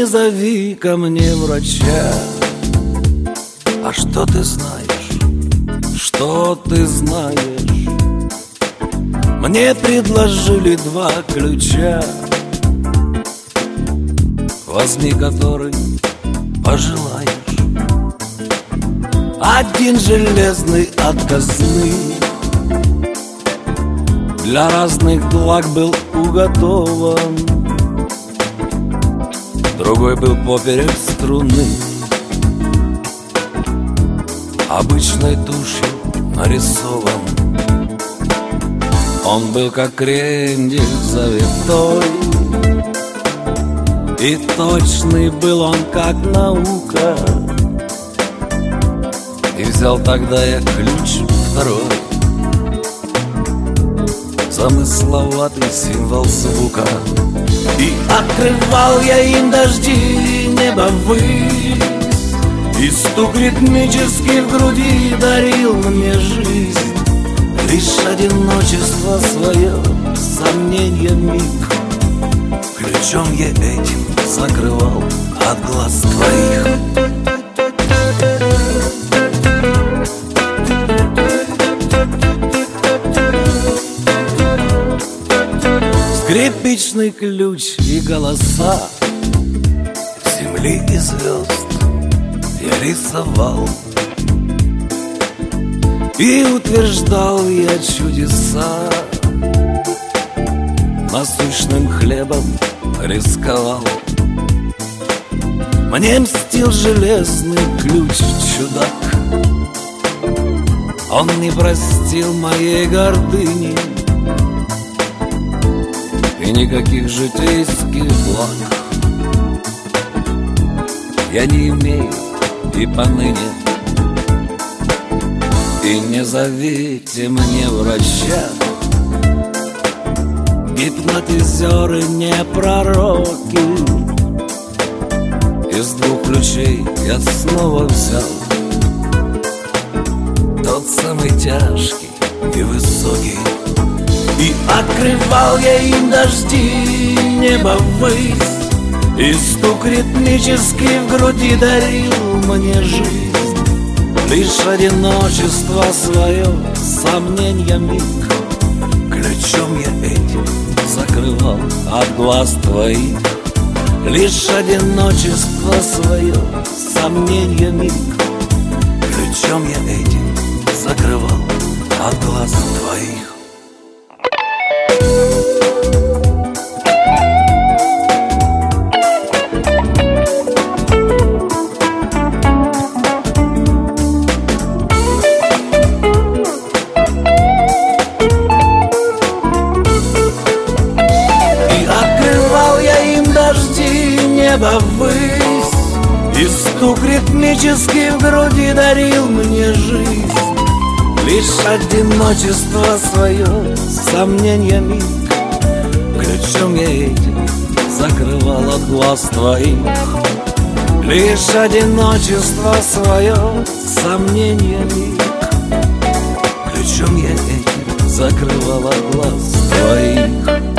зови ко мне врача. А что ты знаешь? Что ты знаешь? Мне предложили 2 ключа. Возьми который пожелаешь. Один железный отказный, для разных благ был уготован. Другой был поперек струны, обычной тушью нарисован. Он был как крендель завитой, и точный был он как наука. И взял тогда я ключ второй, замысловатый символ звука. И открывал я им дожди неба ввысь, и стук ритмический в груди дарил мне жизнь. Лишь одиночество свое, сомненье миг, ключом я этим закрывал от глаз твоих. Скрипичный ключ и голоса земли и звезд я рисовал, и утверждал я чудеса, насущным хлебом рисковал. Мне мстил железный ключ чудак, он не простил моей гордыни и никаких житейских благ я не имею и поныне. И не зовите мне врача, гипнотизеры не пророки. Из 2 ключей я снова взял тот самый тяжкий и высокий. И открывал я им дожди неба ввысь, и стук ритмический в груди дарил мне жизнь. Лишь одиночество свое, сомненья миг, ключом я этим закрывал от глаз твоих. Лишь одиночество свое, сомненья миг, ключом я этим закрывал от глаз твоих. Небо ввысь, и стук ритмический в груди дарил мне жизнь. Лишь одиночество свое, сомненья миг, ключом я этим закрывал от глаз твоих. Лишь одиночество свое, сомненья миг, ключом я этим закрывал от глаз твоих.